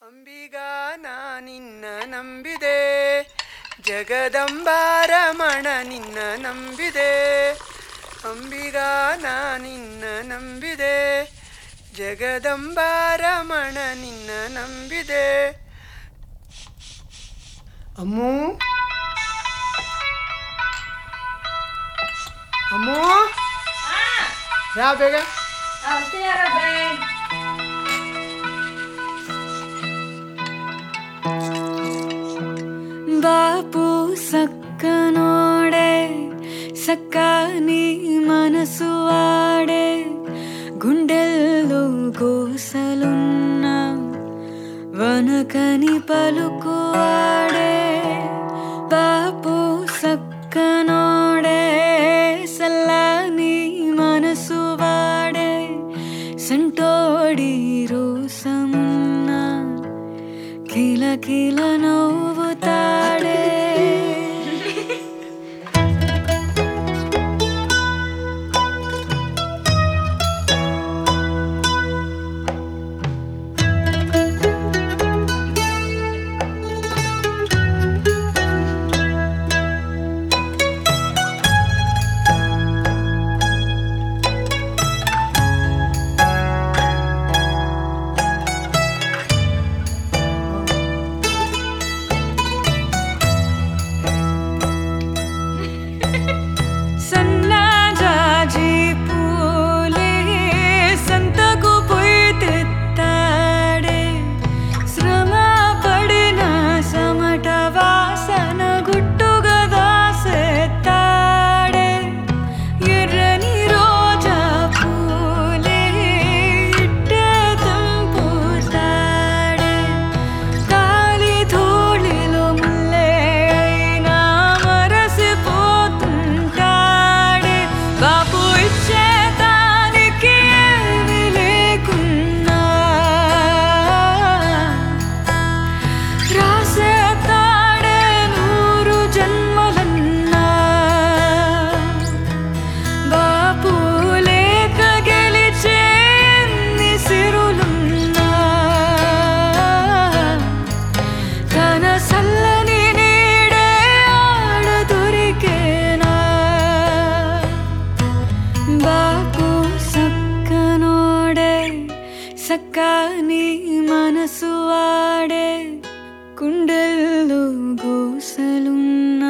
ಅಂಬಿಗಾ ನಾ ನಿನ್ನ ನಂಬಿದೆ, ಜಗದಂಬಾರಮಣ ನಿನ್ನ ನಂಬಿದೆ. ಅಂಬಿಗಾ ನಾ ನಿನ್ನ ನಂಬಿದೆ, ಜಗದಂಬಾರಮಣ ನಿನ್ನ ನಂಬಿದೆ. ಅಮ್ಮು ಅಮ್ಮು ಯಾ ಬೇಗ బాపు సక్కనోడే సక్కని మనసు వాడే, గుండెల్లో గోసలున్న వనకని పలుకువాడే. బాపు సక్కనోడే సల్లని మనసు వాడే, సంటోడి రోసమున్న కిల కిల నవ్వుతాడే. సక్కని మనసు వాడే, గుండెల్లో గోసలున్న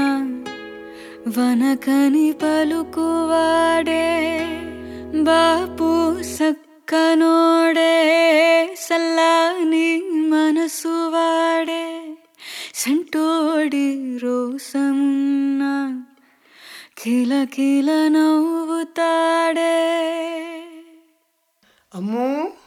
వనకని పలుకువాడే. బాపు సక్కనోడే సల్లని మనసు వాడే, సంటోడి రోసమున్న కిల కిల నవ్వుతాడే. అమ్ము